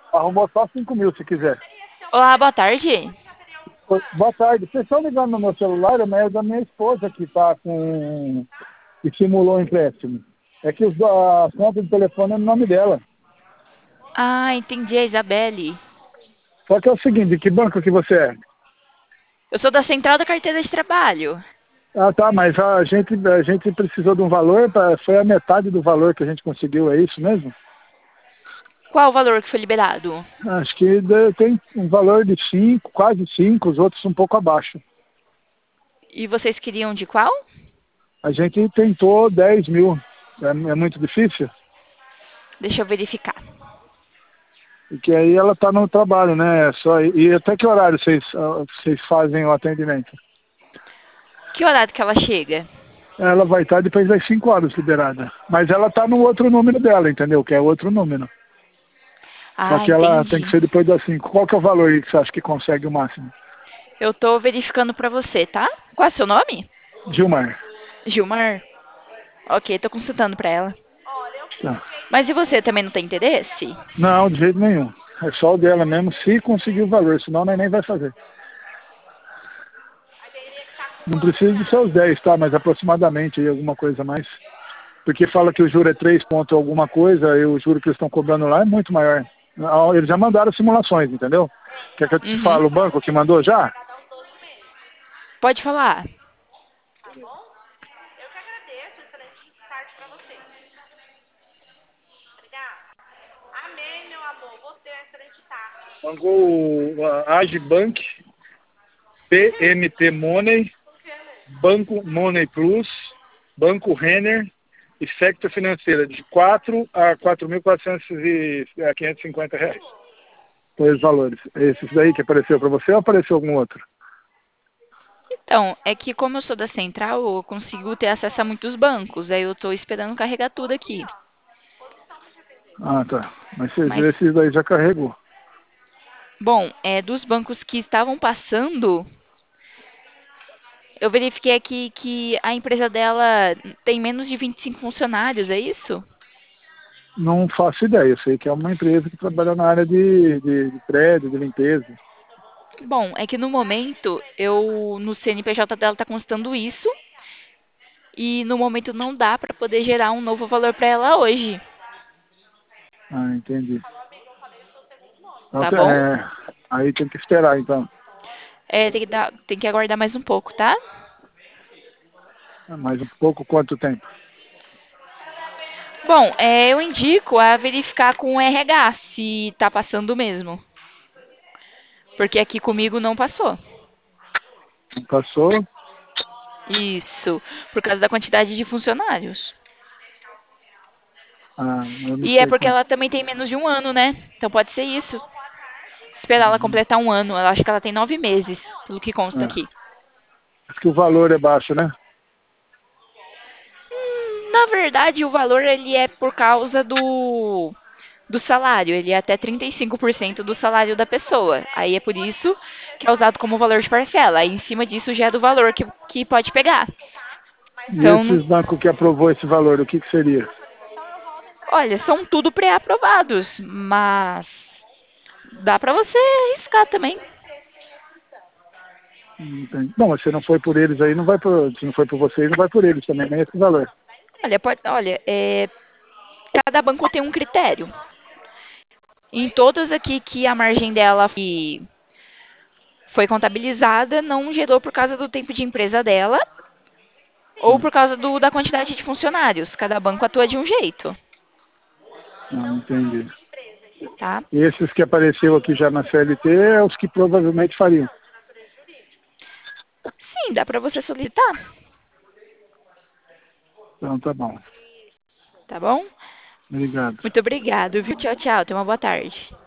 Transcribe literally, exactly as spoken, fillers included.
Arrumou só cinco mil se quiser. Olá, boa tarde. Oi, boa tarde. Vocês estão ligando no meu celular, mas é da minha esposa que tá com. Que simulou o empréstimo. É que os, a conta de telefone é no nome dela. Ah, entendi, a Isabelle. Só que é o seguinte, de que banco que você é? Eu sou da Central da Carteira de Trabalho. Ah, tá, mas a gente, a gente precisou de um valor, pra, foi a metade do valor que a gente conseguiu, é isso mesmo? Qual o valor que foi liberado? Acho que de- tem um valor de cinco, quase cinco, os outros um pouco abaixo. E vocês queriam de qual? A gente tentou dez mil. É, é muito difícil? Deixa eu verificar. Porque aí ela está no trabalho, né? Só, e até que horário vocês, ah, vocês fazem o atendimento? Que horário que ela chega? Ela vai estar depois das cinco horas liberada. Mas ela está no outro número dela, entendeu? Que é outro número. Só Ah, que ela tem que entendi. ser depois das cinco. Qual que é o valor aí que você acha que consegue o máximo? Eu tô verificando pra você, tá? Qual é o seu nome? Gilmar. Gilmar? Ok, tô consultando pra ela. Tá. Mas e você também não tem interesse? Não, de jeito nenhum. É só o dela mesmo, se conseguir o valor, senão nem nem vai fazer. Não precisa de seus dez, tá? Mas aproximadamente aí, alguma coisa a mais. Porque fala que o juro é três ponto alguma coisa, e o juro que eles estão cobrando lá é muito maior. Ah, eles já mandaram simulações, entendeu? Quer que eu te Uhum. fale o banco que mandou já? Pode falar. Mandou o a Agibank, P M T Money, Banco Money Plus, Banco Renner e Sector Financeira, de quatro a quatro mil quatrocentos e quinhentos e cinquenta reais. Foi os valores. Esses daí que apareceu para você ou apareceu algum outro? Então, é que como eu sou da Central, eu consigo ter acesso a muitos bancos. Aí eu tô esperando carregar tudo aqui. Ah, tá. Mas vocês Mas, esses daí já carregou. bom, é, dos bancos que estavam passando, eu verifiquei aqui que a empresa dela tem menos de vinte e cinco funcionários, é isso? Não faço ideia. Eu sei que é uma empresa que trabalha na área de, de, de prédio, de limpeza. Bom, é que no momento, eu no C N P J dela tá constando isso. E no momento não dá para poder gerar um novo valor para ela hoje, Ah, entendi. Então, tá bom? é, aí tem que esperar, então. É, tem que dar, tem que aguardar mais um pouco, tá? Mais um pouco, quanto tempo? Bom, é, eu indico a verificar com o R H se tá passando mesmo, porque aqui comigo não passou. Passou? Isso, por causa da quantidade de funcionários. Ah, eu não E é sei porque quanto. ela também tem menos de um ano, né? Então pode ser isso. Esperar ela Uhum. completar um ano. Eu acho que ela tem nove meses, pelo que consta É. aqui. Acho que o valor é baixo, né? Hum, Na verdade, o valor ele é por causa do do salário, ele é até trinta e cinco por cento do salário da pessoa. Aí é por isso que é usado como valor de parcela. Aí em cima disso já é do valor que, que pode pegar. E Então, não- esses bancos que aprovou esse valor, o que, que seria? olha, são tudo pré-aprovados, mas dá pra você arriscar também. Não tem. Não, mas se não foi por eles aí, não vai por. Se não foi por vocês, não vai por eles também, nem esse valor. Olha, pode, olha, é, cada banco tem um critério. Em todas aqui que a margem dela foi, foi contabilizada, não gerou por causa do tempo de empresa dela ou Hum. por causa do, da quantidade de funcionários. Cada banco atua de um jeito, Não, entendi. tá? E esses que apareceu aqui já na C L T é os que provavelmente fariam. Sim, dá pra você solicitar, Então tá bom. tá bom? Obrigado. Muito obrigado, viu? Tchau, tchau. Tenha uma boa tarde.